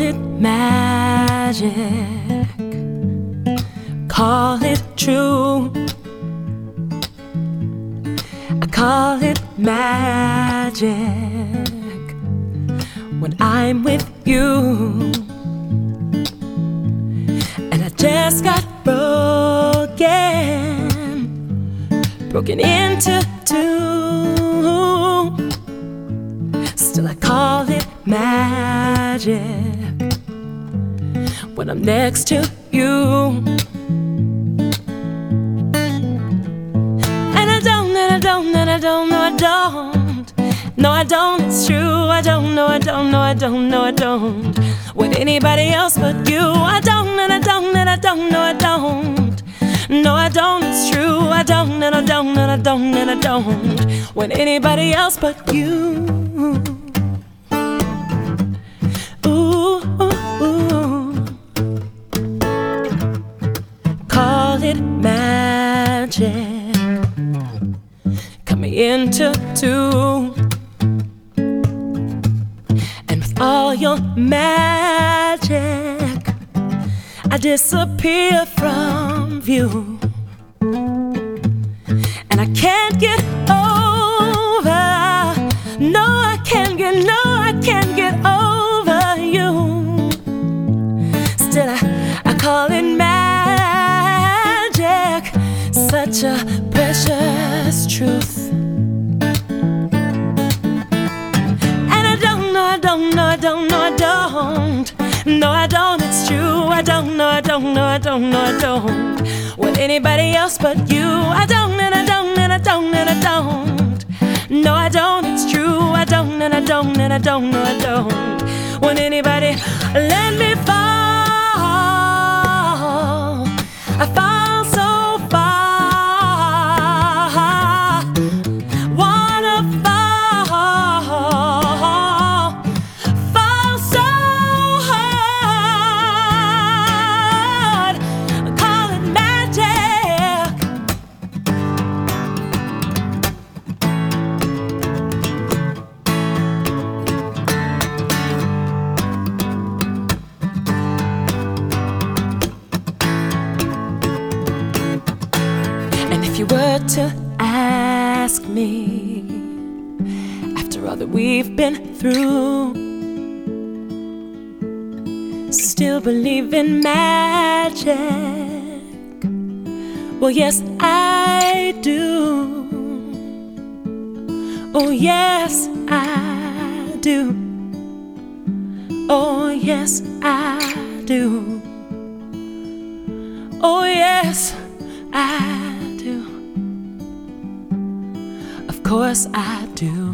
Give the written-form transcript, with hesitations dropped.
it magic, call it true. I call it magic when I'm with you. And I just got broken into two. Still I call it magic when I'm next to you. And I don't, no I don't, it's true. I don't with anybody else but you. I don't, no I don't, it's true. I don't with anybody else but you. Call it magic, coming into two. And with all your magic, I disappear from view. And I can't get over, no I can't get over you. Still I call it magic, such a precious truth. And I don't, no I don't, it's true. I don't with anybody else but you. I don't, no I don't, it's true. I don't want anybody. Let me fall, I fall so far, wanna fall so hard. Call it magic. If you were to ask me, after all that we've been through, still believe in magic? Well, yes, I do. Oh, yes, I do. Oh, yes, I do. Oh, yes, I do. Of course I do.